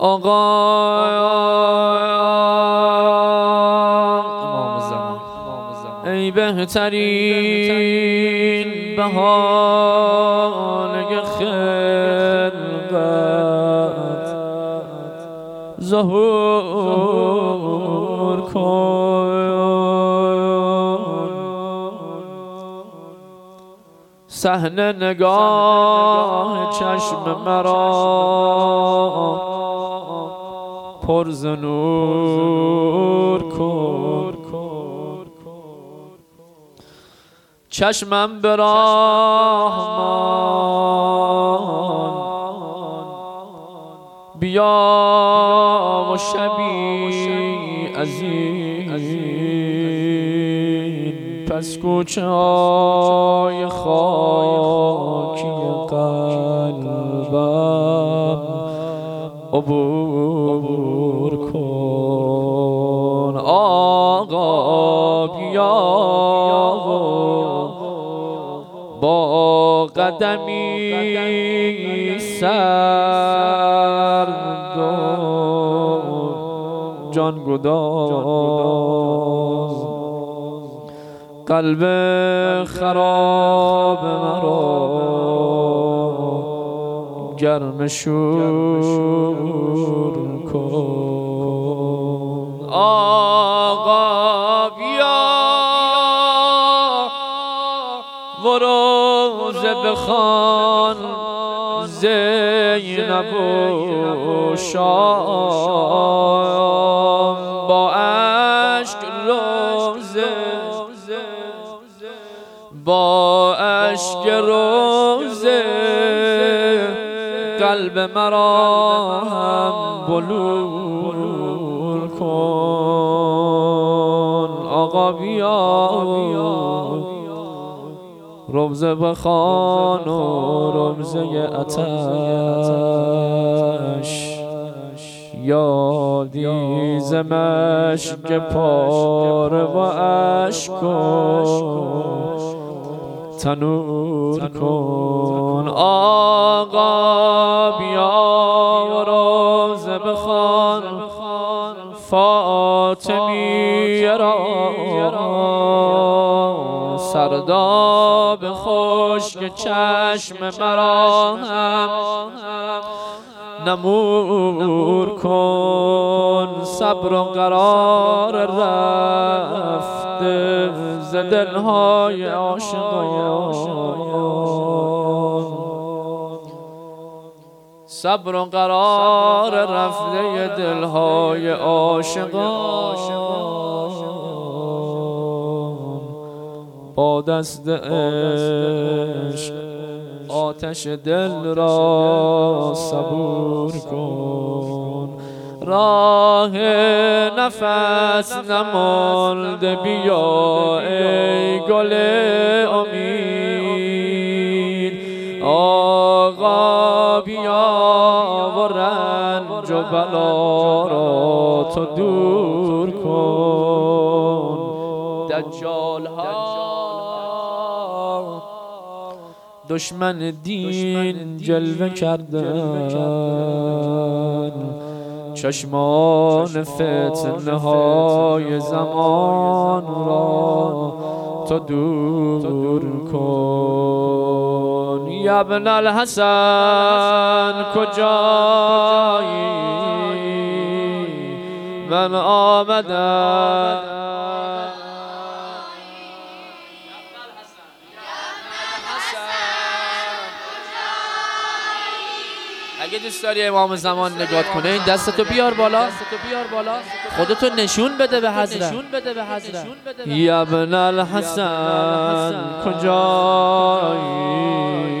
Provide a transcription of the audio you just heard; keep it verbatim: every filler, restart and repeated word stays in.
آقا امام زمان ای بهترین بهانه خلقت ظهور کن، صحنه نگاه چشم مرا پر ز نور کن. چشمم به رحمان بیا و شبی از این پس کوچه های خاکی قلبم عبور کن. آقا بیا با قدمی سرد و جانگداز قلب خراب مرا گرم شور کن. آقا بیا و روزه بخوان زینب و شام با اشک روزه با اشک روزه قلب مرا هم بلور کن. آقا بیا روزه بخوان و روزه آتش یادی ز مشک پاره و اشک و تنور کن. آقا بیا و روزه بخوان فاطمی را سرداب خشک چشم مرا هم نمور کن. صبر و قرار رفته ز دلهای عاشقان، صبر و قرار رفته دلهای عاشقان با دست عشق آتش دل را صبور کن. راه نفس نمانده بیا ای گل امید. آقا بیا و رنج و بلا را تو دور کن. دجال ها دشمن دین جلوه کردن، چشمان فتنه های زمان را تو دور کن. یا ابن الحسن کجایی من آمدم اگه دوست داری امام زمان نگات کنه این دستتو بیار بالا، خودتو نشون بده به حضرت. یا ابن الحسن کجایی